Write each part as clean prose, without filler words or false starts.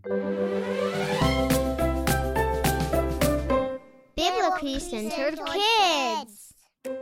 Biblically Centered Kids.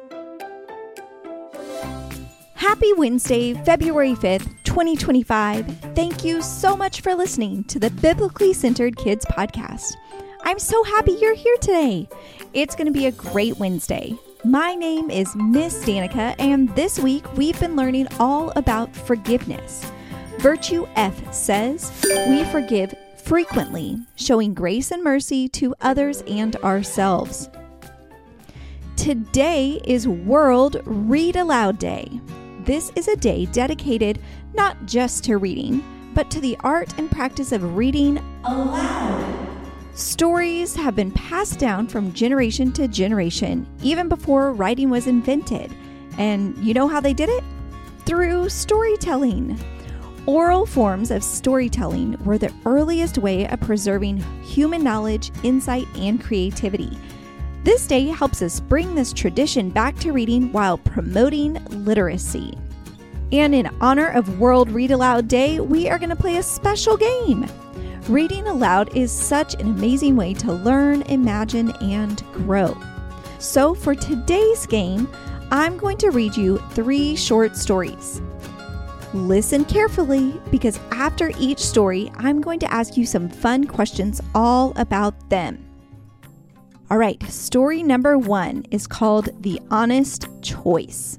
Happy Wednesday, February 5th, 2025. Thank you so much for listening to the Biblically Centered Kids podcast. I'm so happy you're here today. It's going to be a great Wednesday. My name is Miss Danica, and this week we've been learning all about forgiveness. Virtue F says, we forgive frequently, showing grace and mercy to others and ourselves. Today is World Read Aloud Day. This is a day dedicated not just to reading, but to the art and practice of reading aloud. Stories have been passed down from generation to generation, even before writing was invented. And you know how they did it? Through storytelling. Oral forms of storytelling were the earliest way of preserving human knowledge, insight, and creativity. This day helps us bring this tradition back to reading while promoting literacy. And in honor of World Read Aloud Day, we are going to play a special game. Reading aloud is such an amazing way to learn, imagine, and grow. So for today's game, I'm going to read you 3 short stories. Listen carefully, because after each story, I'm going to ask you some fun questions all about them. All right, story number 1 is called The Honest Choice.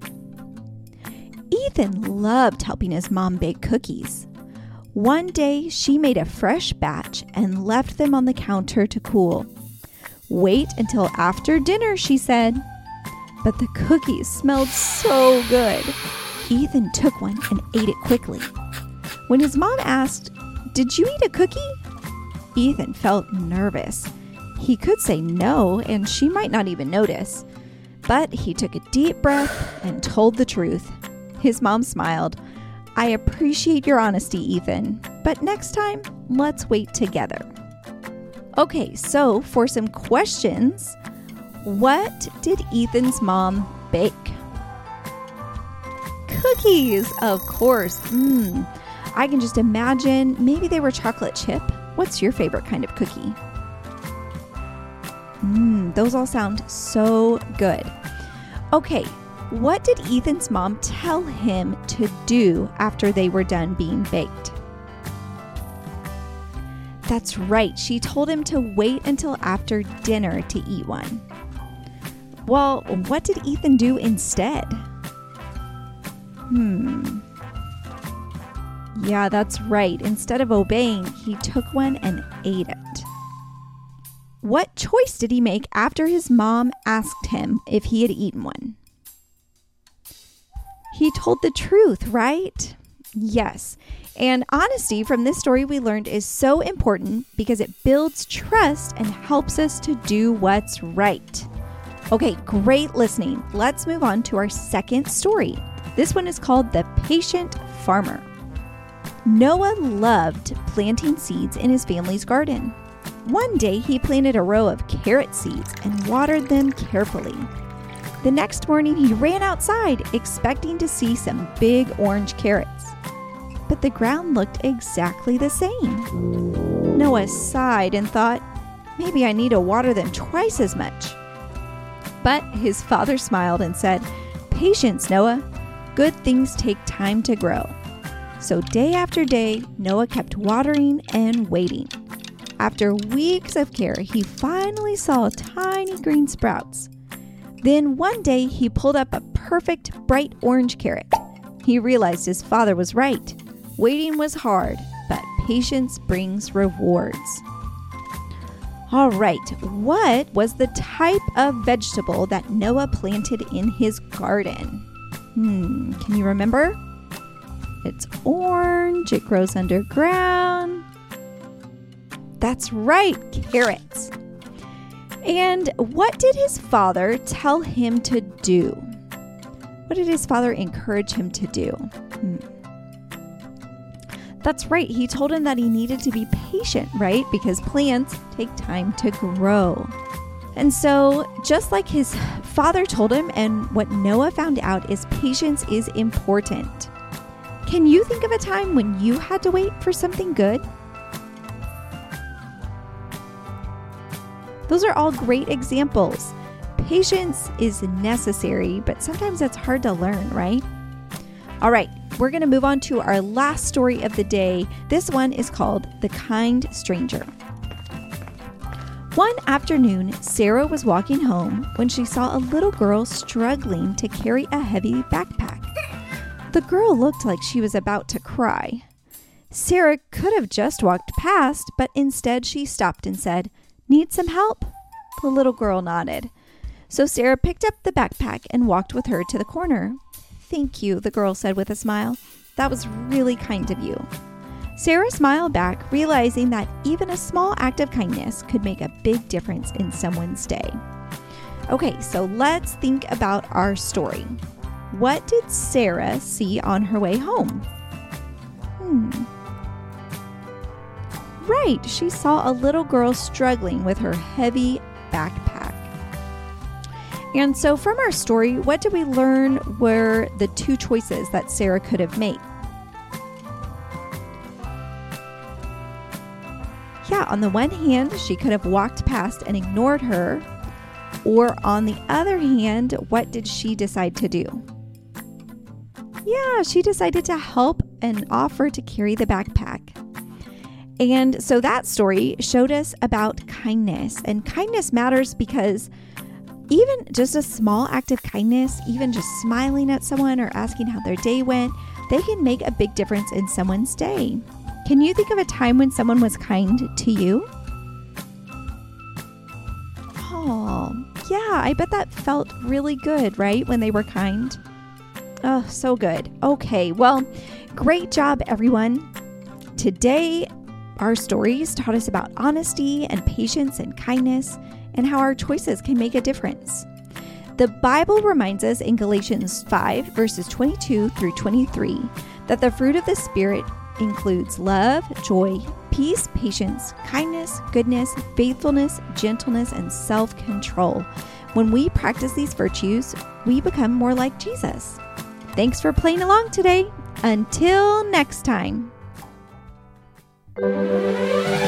Ethan loved helping his mom bake cookies. One day, she made a fresh batch and left them on the counter to cool. Wait until after dinner, she said. But the cookies smelled so good. Ethan took one and ate it quickly. When his mom asked, "Did you eat a cookie?" Ethan felt nervous. He could say no, and she might not even notice. But he took a deep breath and told the truth. His mom smiled. "I appreciate your honesty, Ethan, but next time, let's wait together." Okay, so for some questions, what did Ethan's mom bake? Cookies, of course. I can just imagine maybe they were chocolate chip. What's your favorite kind of cookie? Those all sound so good. Okay, what did Ethan's mom tell him to do after they were done being baked? That's right, she told him to wait until after dinner to eat one. Well, what did Ethan do instead? Yeah, that's right. Instead of obeying, he took one and ate it. What choice did he make after his mom asked him if he had eaten one? He told the truth, right? Yes. And honesty from this story we learned is so important because it builds trust and helps us to do what's right. Okay, great listening. Let's move on to our second story. This one is called The Patient Farmer. Noah loved planting seeds in his family's garden. One day, he planted a row of carrot seeds and watered them carefully. The next morning, he ran outside, expecting to see some big orange carrots. But the ground looked exactly the same. Noah sighed and thought, maybe I need to water them twice as much. But his father smiled and said, "Patience, Noah. Good things take time to grow." So day after day, Noah kept watering and waiting. After weeks of care, he finally saw tiny green sprouts. Then one day, he pulled up a perfect bright orange carrot. He realized his father was right. Waiting was hard, but patience brings rewards. All right, what was the type of vegetable that Noah planted in his garden? Can you remember? It's orange. It grows underground. That's right, carrots. And what did his father tell him to do? What did his father encourage him to do? That's right. He told him that he needed to be patient, right? Because plants take time to grow. And so just like his father told him, and what Noah found out is patience is important. Can you think of a time when you had to wait for something good? Those are all great examples. Patience is necessary, but sometimes it's hard to learn, right? All right, we're going to move on to our last story of the day. This one is called The Kind Stranger. One afternoon, Sarah was walking home when she saw a little girl struggling to carry a heavy backpack. The girl looked like she was about to cry. Sarah could have just walked past, but instead she stopped and said, "Need some help?" The little girl nodded. So Sarah picked up the backpack and walked with her to the corner. "Thank you," the girl said with a smile. "That was really kind of you." Sarah smiled back, realizing that even a small act of kindness could make a big difference in someone's day. Okay, so let's think about our story. What did Sarah see on her way home? Right, she saw a little girl struggling with her heavy backpack. And so from our story, what did we learn were the two choices that Sarah could have made? Yeah, on the one hand, she could have walked past and ignored her. Or on the other hand, what did she decide to do? Yeah, she decided to help and offer to carry the backpack. And so that story showed us about kindness. And kindness matters because even just a small act of kindness, even just smiling at someone or asking how their day went, they can make a big difference in someone's day. Can you think of a time when someone was kind to you? Oh, yeah, I bet that felt really good, right? When they were kind. Oh, so good. Okay, well, great job, everyone. Today, our stories taught us about honesty and patience and kindness and how our choices can make a difference. The Bible reminds us in Galatians 5, verses 22 through 23, that the fruit of the Spirit includes love, joy, peace, patience, kindness, goodness, faithfulness, gentleness, and self-control. When we practice these virtues, we become more like Jesus. Thanks for playing along today. Until next time.